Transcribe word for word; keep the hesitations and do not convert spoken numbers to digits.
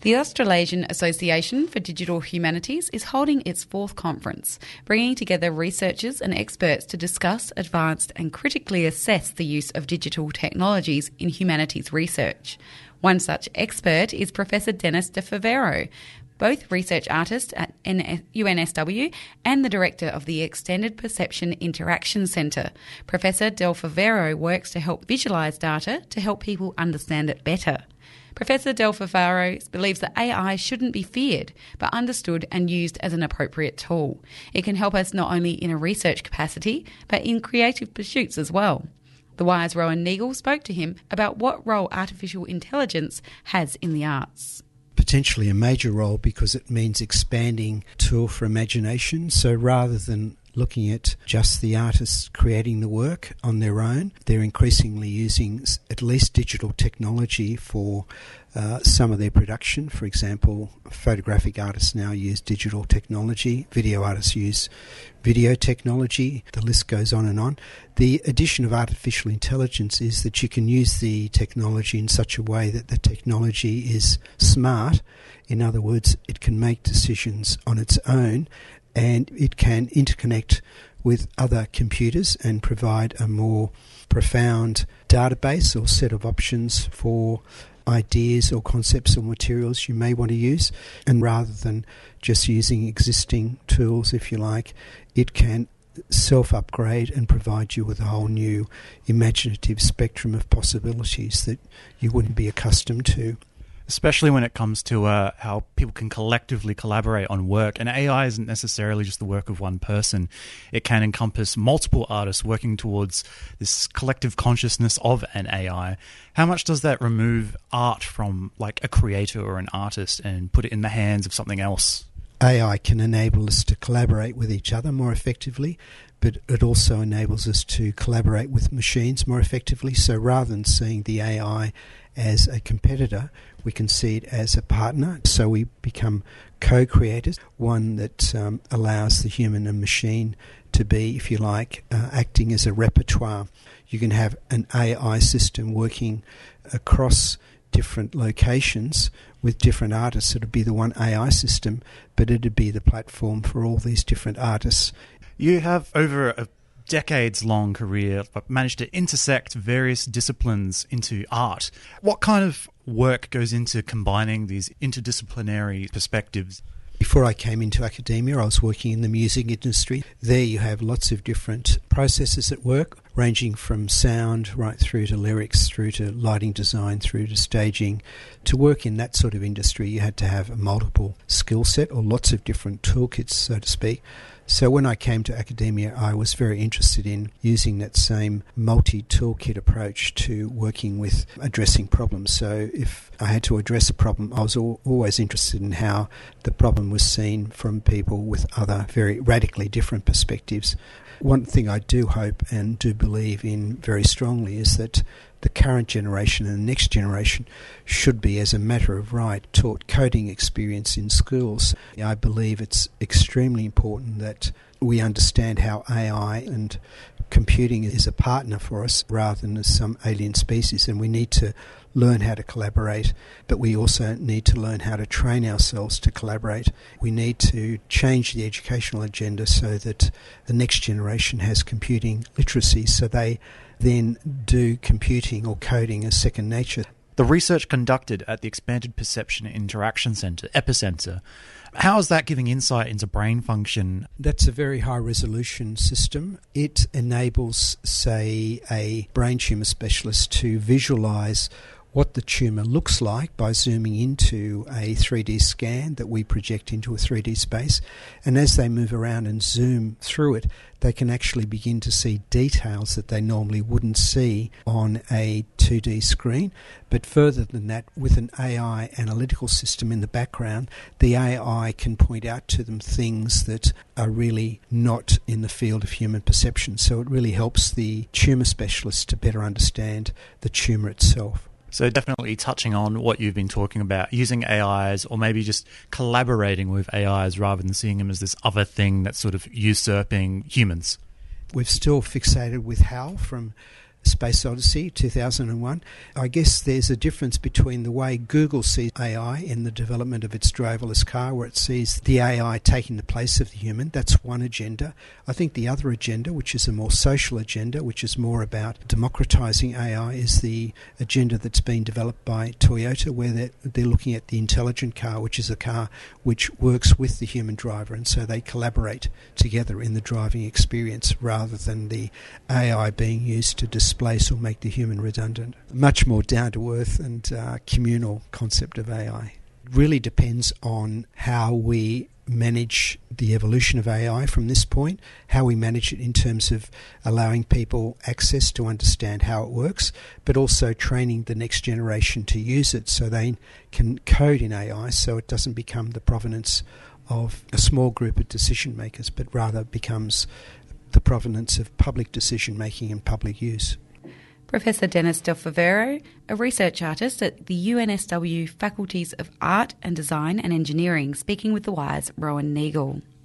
The Australasian Association for Digital Humanities is holding its fourth conference, bringing together researchers and experts to discuss, advance and critically assess the use of digital technologies in humanities research. One such expert is Professor Dennis De Favero, both research artist at U N S W and the director of the Extended Perception Interaction Centre. Professor De Favero works to help visualise data to help people understand it better. Professor De Favero believes that A I shouldn't be feared, but understood and used as an appropriate tool. It can help us not only in a research capacity, but in creative pursuits as well. The Wire's Rowan Neagle spoke to him about what role artificial intelligence has in the arts. Potentially a major role because it means expanding tool for imagination. So rather than looking at just the artists creating the work on their own, they're increasingly using at least digital technology for uh, some of their production. For example, photographic artists now use digital technology, video artists use video technology, the list goes on and on. The addition of artificial intelligence is that you can use the technology in such a way that the technology is smart. In other words, it can make decisions on its own, and it can interconnect with other computers and provide a more profound database or set of options for ideas or concepts or materials you may want to use. And rather than just using existing tools, if you like, it can self-upgrade and provide you with a whole new imaginative spectrum of possibilities that you wouldn't be accustomed to. Especially when it comes to uh, how people can collectively collaborate on work. And A I isn't necessarily just the work of one person. It can encompass multiple artists working towards this collective consciousness of an A I. How much does that remove art from like a creator or an artist and put it in the hands of something else? A I can enable us to collaborate with each other more effectively, but it also enables us to collaborate with machines more effectively. So rather than seeing the A I as a competitor, we can see it as a partner. So we become co-creators, one that um, allows the human and machine to be, if you like, uh, acting as a repertoire. You can have an A I system working across different locations with different artists. It would be the one A I system, but it would be the platform for all these different artists. You have over a decades-long career, but managed to intersect various disciplines into art. What kind of work goes into combining these interdisciplinary perspectives? Before I came into academia, I was working in the music industry. There you have lots of different processes at work, ranging from sound right through to lyrics, through to lighting design, through to staging. To work in that sort of industry, you had to have a multiple skill set or lots of different toolkits, so to speak. So when I came to academia, I was very interested in using that same multi-toolkit approach to working with addressing problems. So if I had to address a problem, I was al- always interested in how the problem was seen from people with other very radically different perspectives. One thing I do hope and do believe in very strongly is that the current generation and the next generation should be, as a matter of right, taught coding experience in schools. I believe it's extremely important that we understand how A I and computing is a partner for us rather than as some alien species, and we need to learn how to collaborate, but we also need to learn how to train ourselves to collaborate. We need to change the educational agenda so that the next generation has computing literacy, so they then do computing or coding as second nature. The research conducted at the Expanded Perception Interaction Centre, Epicenter, how is that giving insight into brain function? That's a very high-resolution system. It enables, say, a brain tumour specialist to visualise what the tumour looks like by zooming into a three D scan that we project into a three D space. And as they move around and zoom through it, they can actually begin to see details that they normally wouldn't see on a two D screen. But further than that, with an A I analytical system in the background, the A I can point out to them things that are really not in the field of human perception. So it really helps the tumour specialist to better understand the tumour itself. So definitely touching on what you've been talking about, using A Is or maybe just collaborating with A Is rather than seeing them as this other thing that's sort of usurping humans. We've still fixated with Hal from Space Odyssey, two thousand one. I guess there's a difference between the way Google sees A I in the development of its driverless car, where it sees the A I taking the place of the human. That's one agenda. I think the other agenda, which is a more social agenda, which is more about democratising A I, is the agenda that's been developed by Toyota, where they're, they're looking at the intelligent car, which is a car which works with the human driver, and so they collaborate together in the driving experience rather than the A I being used to displace or make the human redundant. Much more down-to-earth and uh, communal concept of A I. It really depends on how we manage the evolution of A I from this point, how we manage it in terms of allowing people access to understand how it works, but also training the next generation to use it so they can code in A I so it doesn't become the provenance of a small group of decision makers, but rather becomes the provenance of public decision making and public use. Professor Dennis Del Favero, a research artist at the U N S W Faculties of Art and Design and Engineering, speaking with The Wire's Rowan Neagle.